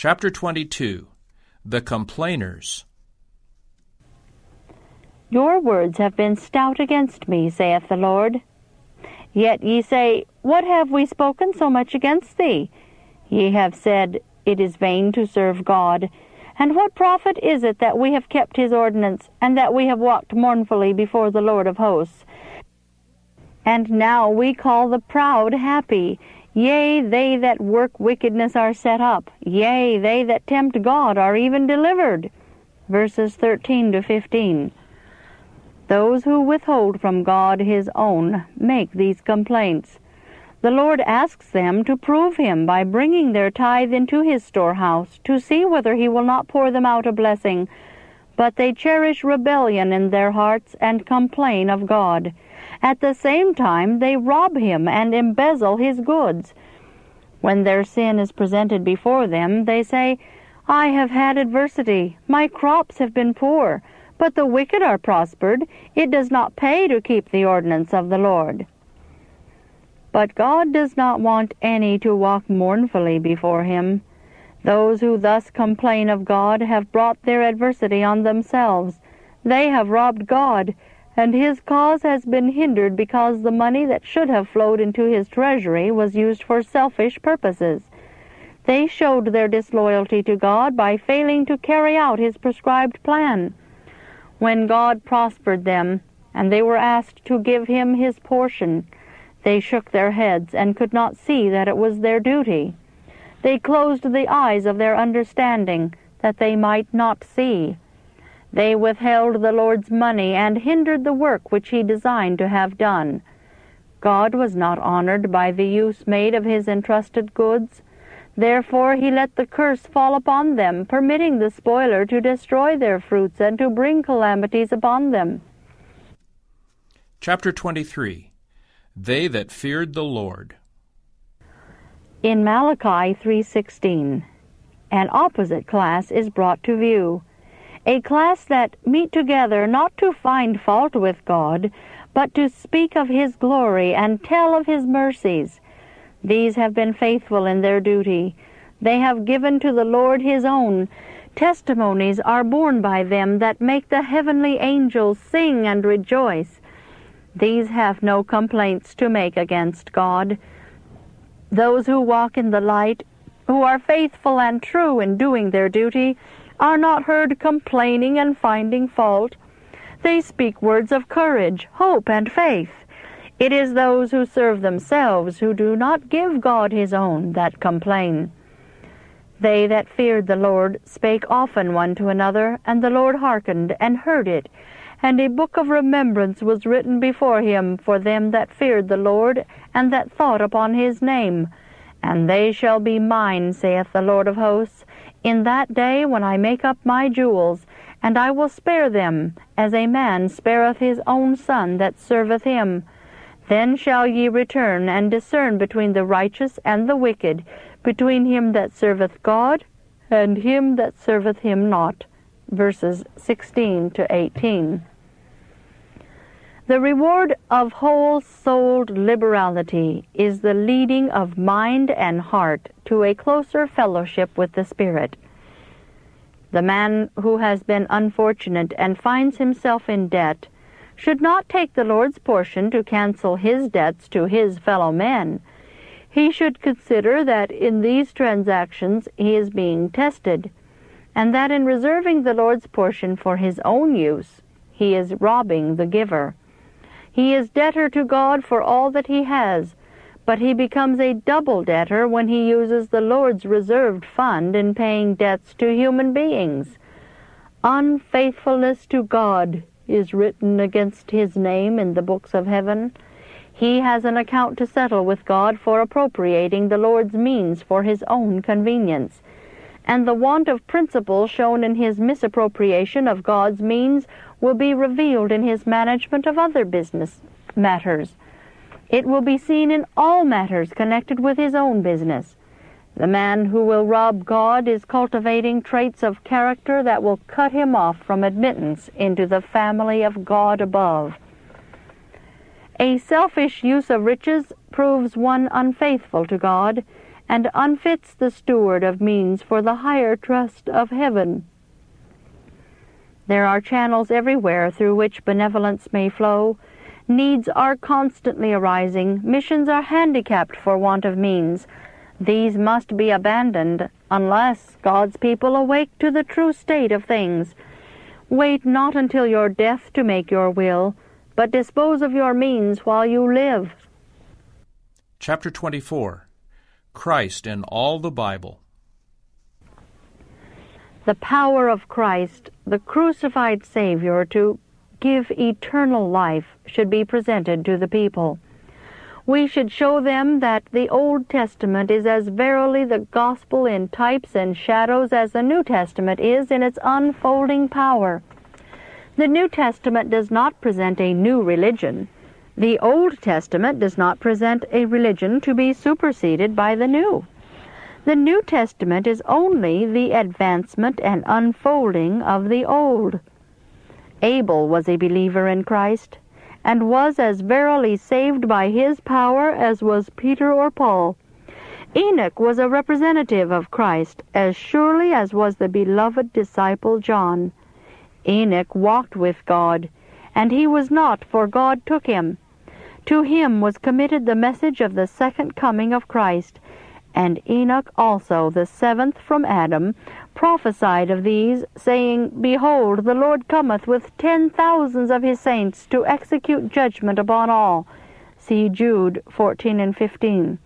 Chapter 22. The Complainers. Your words have been stout against me, saith the Lord. Yet ye say, What have we spoken so much against thee? Ye have said, It is vain to serve God. And what profit is it that we have kept his ordinance, and that we have walked mournfully before the Lord of hosts? And now we call the proud happy. Yea, they that work wickedness are set up. Yea, they that tempt God are even delivered. Verses 13 to 15. Those who withhold from God his own make these complaints. The Lord asks them to prove him by bringing their tithe into his storehouse, to see whether he will not pour them out a blessing. But they cherish rebellion in their hearts and complain of God. At the same time they rob him and embezzle his goods. When their sin is presented before them, they say, I have had adversity, my crops have been poor, but the wicked are prospered. It does not pay to keep the ordinance of the Lord. But God does not want any to walk mournfully before him. Those who thus complain of God have brought their adversity on themselves. They have robbed God, and his cause has been hindered because the money that should have flowed into his treasury was used for selfish purposes. They showed their disloyalty to God by failing to carry out his prescribed plan. When God prospered them, and they were asked to give him his portion, they shook their heads and could not see that it was their duty. They closed the eyes of their understanding, that they might not see. They withheld the Lord's money and hindered the work which he designed to have done. God was not honored by the use made of his entrusted goods. Therefore he let the curse fall upon them, permitting the spoiler to destroy their fruits and to bring calamities upon them. Chapter 23. They that feared the Lord. In Malachi 3:16, an opposite class is brought to view. A class that meet together not to find fault with God, but to speak of his glory and tell of his mercies. These have been faithful in their duty. They have given to the Lord his own. Testimonies are borne by them that make the heavenly angels sing and rejoice. These have no complaints to make against God. Those who walk in the light, who are faithful and true in doing their duty, are not heard complaining and finding fault. They speak words of courage, hope, and faith. It is those who serve themselves, who do not give God his own, that complain. They that feared the Lord spake often one to another, and the Lord hearkened and heard it. And a book of remembrance was written before him for them that feared the Lord, and that thought upon his name. And they shall be mine, saith the Lord of hosts, in that day when I make up my jewels, and I will spare them, as a man spareth his own son that serveth him. Then shall ye return and discern between the righteous and the wicked, between him that serveth God and him that serveth him not. Verses 16 to 18. The reward of whole-souled liberality is the leading of mind and heart to a closer fellowship with the Spirit. The man who has been unfortunate and finds himself in debt should not take the Lord's portion to cancel his debts to his fellow men. He should consider that in these transactions he is being tested, and that in reserving the Lord's portion for his own use, he is robbing the giver. He is debtor to God for all that he has, but he becomes a double debtor when he uses the Lord's reserved fund in paying debts to human beings. Unfaithfulness to God is written against his name in the books of heaven. He has an account to settle with God for appropriating the Lord's means for his own convenience. And the want of principle shown in his misappropriation of God's means will be revealed in his management of other business matters. It will be seen in all matters connected with his own business. The man who will rob God is cultivating traits of character that will cut him off from admittance into the family of God above. A selfish use of riches proves one unfaithful to God, and unfits the steward of means for the higher trust of heaven. There are channels everywhere through which benevolence may flow. Needs are constantly arising. Missions are handicapped for want of means. These must be abandoned unless God's people awake to the true state of things. Wait not until your death to make your will, but dispose of your means while you live. Chapter 24. Christ in all the Bible. The power of Christ, the crucified Savior, to give eternal life should be presented to the people. We should show them that the Old Testament is as verily the gospel in types and shadows as the New Testament is in its unfolding power. The New Testament does not present a new religion. The Old Testament does not present a religion to be superseded by the New. The New Testament is only the advancement and unfolding of the Old. Abel was a believer in Christ, and was as verily saved by his power as was Peter or Paul. Enoch was a representative of Christ, as surely as was the beloved disciple John. Enoch walked with God, and he was not, for God took him. To him was committed the message of the second coming of Christ, and Enoch also, the seventh from Adam, prophesied of these, saying, Behold, the Lord cometh with 10,000s of his saints to execute judgment upon all. See Jude 14 and 15.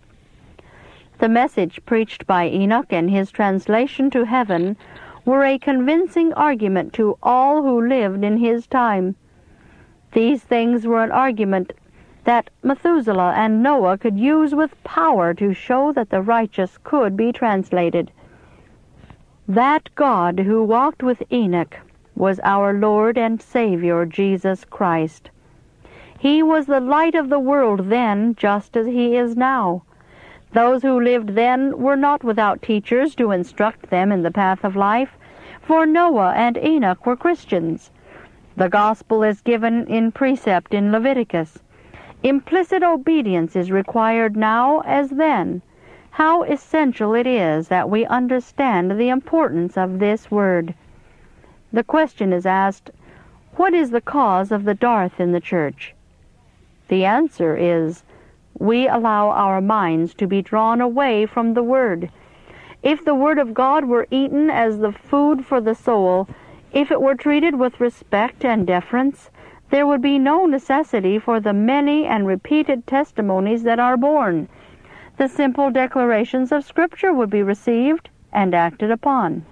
The message preached by Enoch and his translation to heaven were a convincing argument to all who lived in his time. These things were an argument that Methuselah and Noah could use with power to show that the righteous could be translated. That God who walked with Enoch was our Lord and Savior, Jesus Christ. He was the light of the world then, just as he is now. Those who lived then were not without teachers to instruct them in the path of life, for Noah and Enoch were Christians. The gospel is given in precept in Leviticus. Implicit obedience is required now as then. How essential it is that we understand the importance of this word. The question is asked, what is the cause of the dearth in the church? The answer is, we allow our minds to be drawn away from the Word. If the Word of God were eaten as the food for the soul, if it were treated with respect and deference, there would be no necessity for the many and repeated testimonies that are born. The simple declarations of Scripture would be received and acted upon.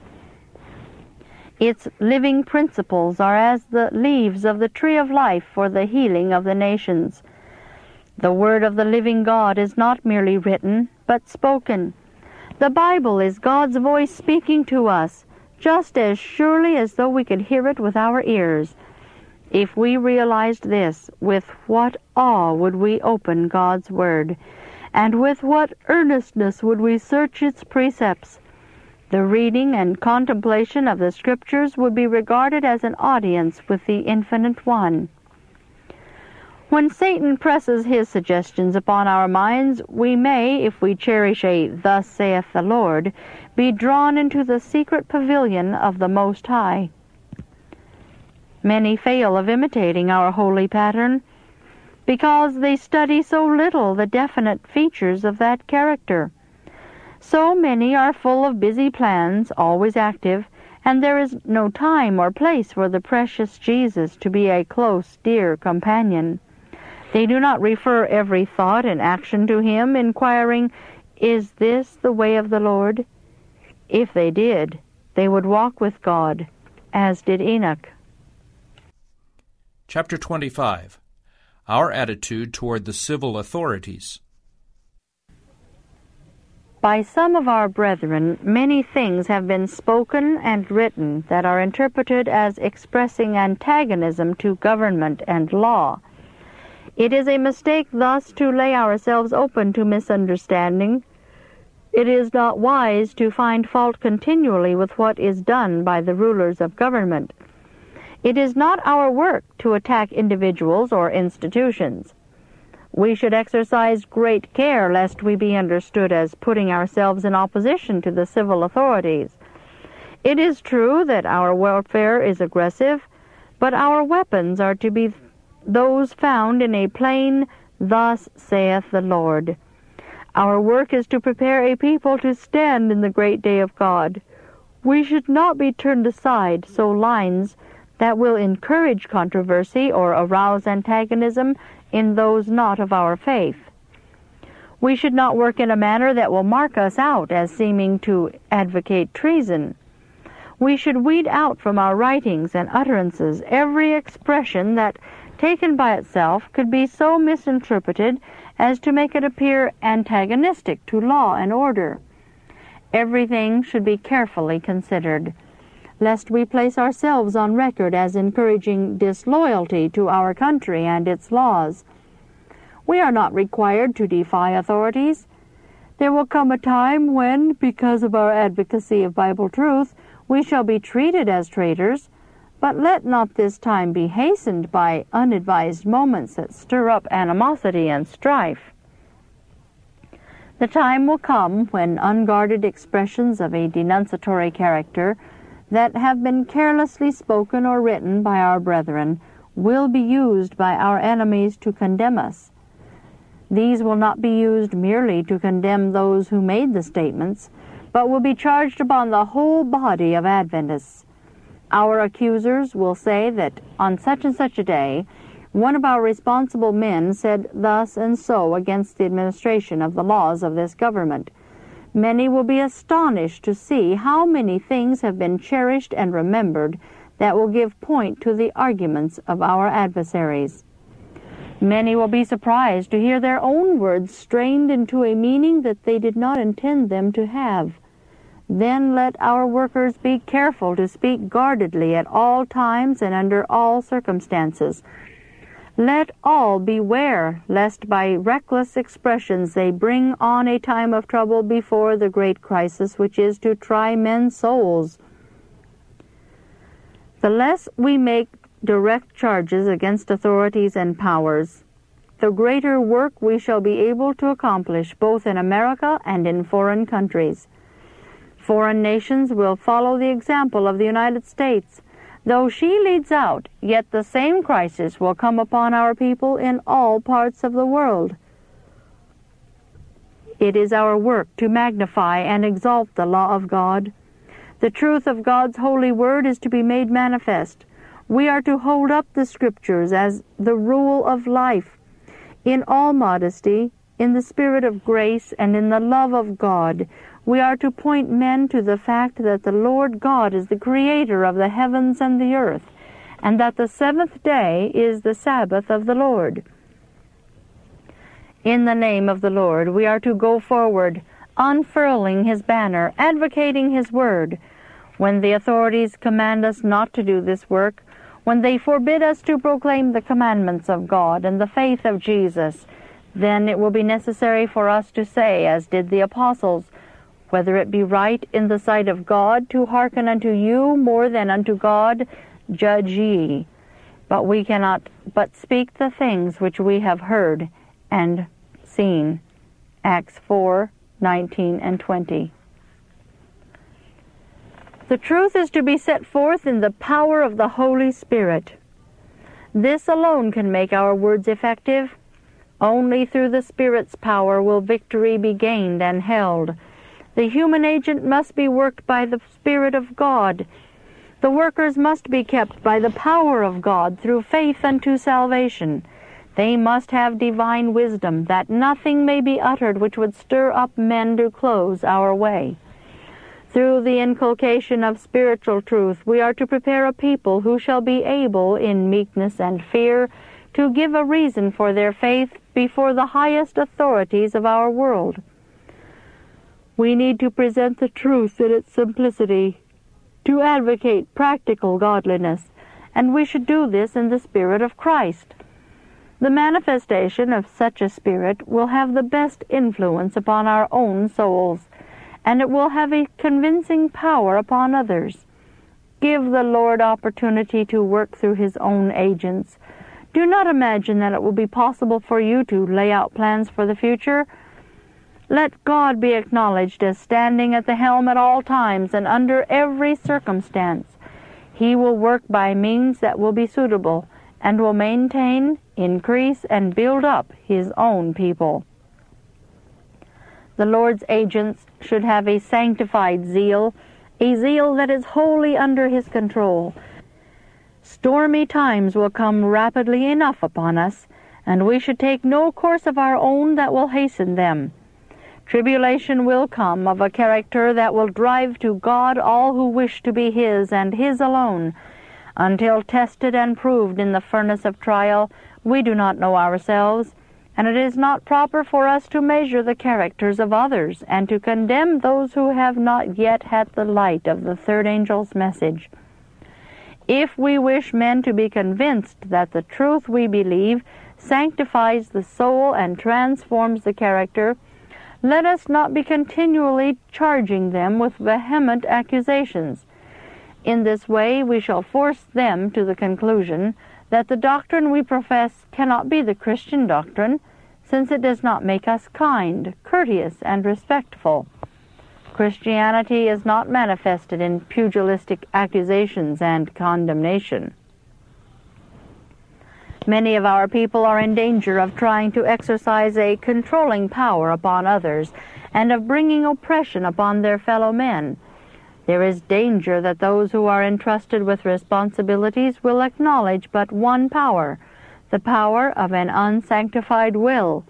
Its living principles are as the leaves of the tree of life for the healing of the nations. The word of the living God is not merely written, but spoken. The Bible is God's voice speaking to us, just as surely as though we could hear it with our ears. If we realized this, with what awe would we open God's Word, and with what earnestness would we search its precepts? The reading and contemplation of the Scriptures would be regarded as an audience with the Infinite One. When Satan presses his suggestions upon our minds, we may, if we cherish a "Thus saith the Lord," be drawn into the secret pavilion of the Most High. Many fail of imitating our holy pattern because they study so little the definite features of that character. So many are full of busy plans, always active, and there is no time or place for the precious Jesus to be a close, dear companion. They do not refer every thought and action to him, inquiring, "Is this the way of the Lord?" If they did, they would walk with God, as did Enoch. Chapter 25. Our attitude toward the civil authorities. By some of our brethren, many things have been spoken and written that are interpreted as expressing antagonism to government and law. It is a mistake thus to lay ourselves open to misunderstanding. It is not wise to find fault continually with what is done by the rulers of government. It is not our work to attack individuals or institutions. We should exercise great care lest we be understood as putting ourselves in opposition to the civil authorities. It is true that our warfare is aggressive, but our weapons are to be those found in a plain, "Thus saith the Lord." Our work is to prepare a people to stand in the great day of God. We should not be turned aside so lines that will encourage controversy or arouse antagonism in those not of our faith. We should not work in a manner that will mark us out as seeming to advocate treason. We should weed out from our writings and utterances every expression that, taken by itself, could be so misinterpreted as to make it appear antagonistic to law and order. Everything should be carefully considered, lest we place ourselves on record as encouraging disloyalty to our country and its laws. We are not required to defy authorities. There will come a time when, because of our advocacy of Bible truth, we shall be treated as traitors, but let not this time be hastened by unadvised moments that stir up animosity and strife. The time will come when unguarded expressions of a denunciatory character that have been carelessly spoken or written by our brethren will be used by our enemies to condemn us. These will not be used merely to condemn those who made the statements, but will be charged upon the whole body of Adventists. Our accusers will say that on such and such a day, one of our responsible men said thus and so against the administration of the laws of this government. Many will be astonished to see how many things have been cherished and remembered that will give point to the arguments of our adversaries. Many will be surprised to hear their own words strained into a meaning that they did not intend them to have. Then let our workers be careful to speak guardedly at all times and under all circumstances. Let all beware lest by reckless expressions they bring on a time of trouble before the great crisis which is to try men's souls. The less we make direct charges against authorities and powers, the greater work we shall be able to accomplish both in America and in foreign countries. Foreign nations will follow the example of the United States. Though she leads out, yet the same crisis will come upon our people in all parts of the world. It is our work to magnify and exalt the law of God. The truth of God's holy word is to be made manifest. We are to hold up the Scriptures as the rule of life, in all modesty, in the spirit of grace, and in the love of God. We are to point men to the fact that the Lord God is the creator of the heavens and the earth, and that the seventh day is the Sabbath of the Lord. In the name of the Lord, we are to go forward, unfurling his banner, advocating his word. When the authorities command us not to do this work, when they forbid us to proclaim the commandments of God and the faith of Jesus, then it will be necessary for us to say, as did the apostles, whether it be right in the sight of God to hearken unto you more than unto God, judge ye. But we cannot but speak the things which we have heard and seen. Acts 4:19 and 20. The truth is to be set forth in the power of the Holy Spirit. This alone can make our words effective. Only through the Spirit's power will victory be gained and held. The human agent must be worked by the Spirit of God. The workers must be kept by the power of God through faith unto salvation. They must have divine wisdom, that nothing may be uttered which would stir up men to close our way. Through the inculcation of spiritual truth, we are to prepare a people who shall be able, in meekness and fear, to give a reason for their faith before the highest authorities of our world. We need to present the truth in its simplicity, to advocate practical godliness, and we should do this in the Spirit of Christ. The manifestation of such a spirit will have the best influence upon our own souls, and it will have a convincing power upon others. Give the Lord opportunity to work through his own agents. Do not imagine that it will be possible for you to lay out plans for the future. Let God be acknowledged as standing at the helm at all times and under every circumstance. He will work by means that will be suitable, and will maintain, increase, and build up His own people. The Lord's agents should have a sanctified zeal, a zeal that is wholly under His control. Stormy times will come rapidly enough upon us, and we should take no course of our own that will hasten them. Tribulation will come of a character that will drive to God all who wish to be His and His alone. Until tested and proved in the furnace of trial, we do not know ourselves, and it is not proper for us to measure the characters of others and to condemn those who have not yet had the light of the third angel's message. If we wish men to be convinced that the truth we believe sanctifies the soul and transforms the character, let us not be continually charging them with vehement accusations. In this way we shall force them to the conclusion that the doctrine we profess cannot be the Christian doctrine, since it does not make us kind, courteous, and respectful. Christianity is not manifested in pugilistic accusations and condemnation. Many of our people are in danger of trying to exercise a controlling power upon others and of bringing oppression upon their fellow men. There is danger that those who are entrusted with responsibilities will acknowledge but one power, the power of an unsanctified will.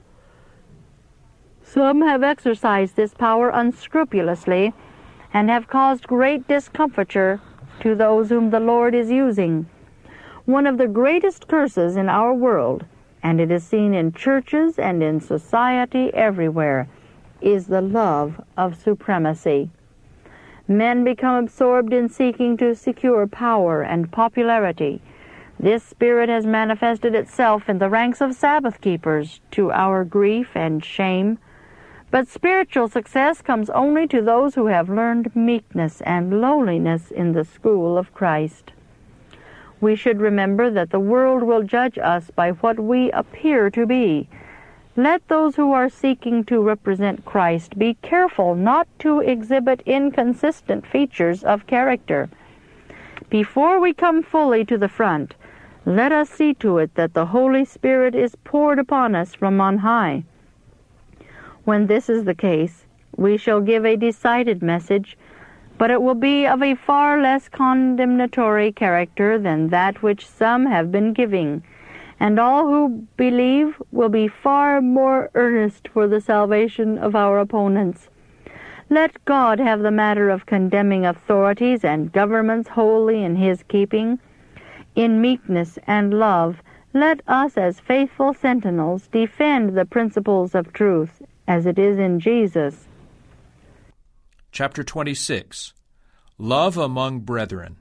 Some have exercised this power unscrupulously and have caused great discomfiture to those whom the Lord is using. One of the greatest curses in our world, and it is seen in churches and in society everywhere, is the love of supremacy. Men become absorbed in seeking to secure power and popularity. This spirit has manifested itself in the ranks of Sabbath keepers, to our grief and shame. But spiritual success comes only to those who have learned meekness and lowliness in the school of Christ. We should remember that the world will judge us by what we appear to be. Let those who are seeking to represent Christ be careful not to exhibit inconsistent features of character. Before we come fully to the front, let us see to it that the Holy Spirit is poured upon us from on high. When this is the case, we shall give a decided message, but it will be of a far less condemnatory character than that which some have been giving, and all who believe will be far more earnest for the salvation of our opponents. Let God have the matter of condemning authorities and governments wholly in His keeping. In meekness and love, let us as faithful sentinels defend the principles of truth, as it is in Jesus. Chapter 26. Love among Brethren.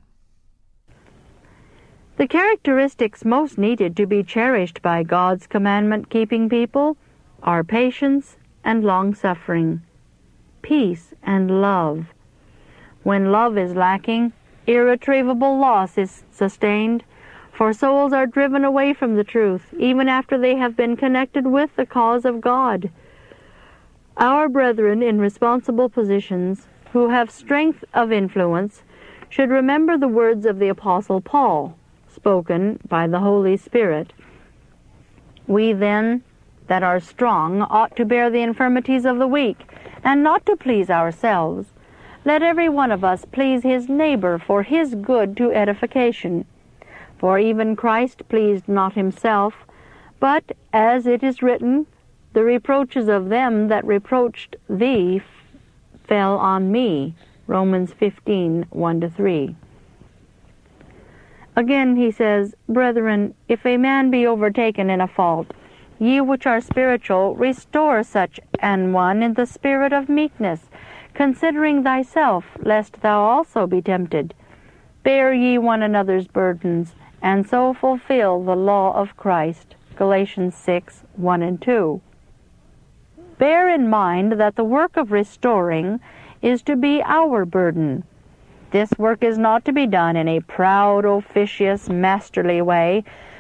The characteristics most needed to be cherished by God's commandment-keeping people are patience and long-suffering, peace and love. When love is lacking, irretrievable loss is sustained, for souls are driven away from the truth, even after they have been connected with the cause of God. Our brethren in responsible positions, who have strength of influence, should remember the words of the Apostle Paul, spoken by the Holy Spirit. We then, that are strong, ought to bear the infirmities of the weak, and not to please ourselves. Let every one of us please his neighbor for his good to edification. For even Christ pleased not himself, but, as it is written, the reproaches of them that reproached thee fell on me. Romans 15, 1-3. Again he says, Brethren, if a man be overtaken in a fault, ye which are spiritual, restore such an one in the spirit of meekness, considering thyself, lest thou also be tempted. Bear ye one another's burdens, and so fulfill the law of Christ. Galatians 6, 1-2. Bear in mind that the work of restoring is to be our burden. This work is not to be done in a proud, officious, masterly way,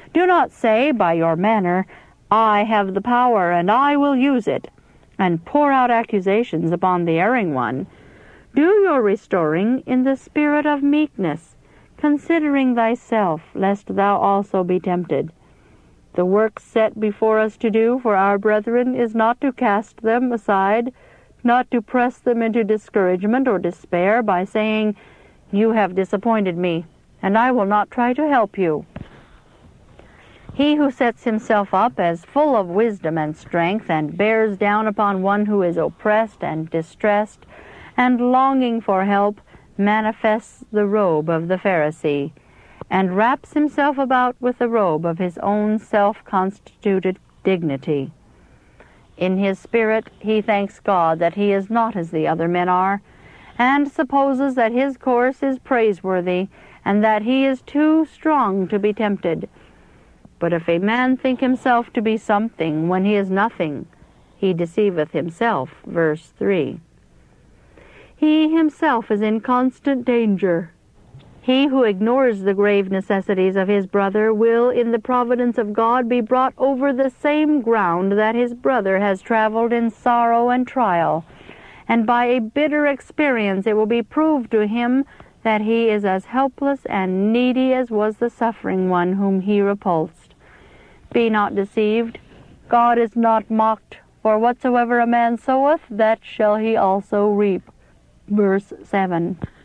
Do not say by your manner, I have the power, and I will use it, and pour out accusations upon the erring one. Do your restoring in the spirit of meekness, considering thyself, lest thou also be tempted. The work set before us to do for our brethren is not to cast them aside, not to press them into discouragement or despair by saying, You have disappointed me, and I will not try to help you. He who sets himself up as full of wisdom and strength and bears down upon one who is oppressed and distressed and longing for help manifests the robe of the Pharisee, and wraps himself about with the robe of his own self-constituted dignity. In his spirit he thanks God that he is not as the other men are, and supposes that his course is praiseworthy, and that he is too strong to be tempted. But if a man think himself to be something when he is nothing, he deceiveth himself. Verse 3. He himself is in constant danger. He who ignores the grave necessities of his brother will, in the providence of God, be brought over the same ground that his brother has traveled in sorrow and trial, and by a bitter experience it will be proved to him that he is as helpless and needy as was the suffering one whom he repulsed. Be not deceived. God is not mocked, for whatsoever a man soweth, that shall he also reap. Verse 7.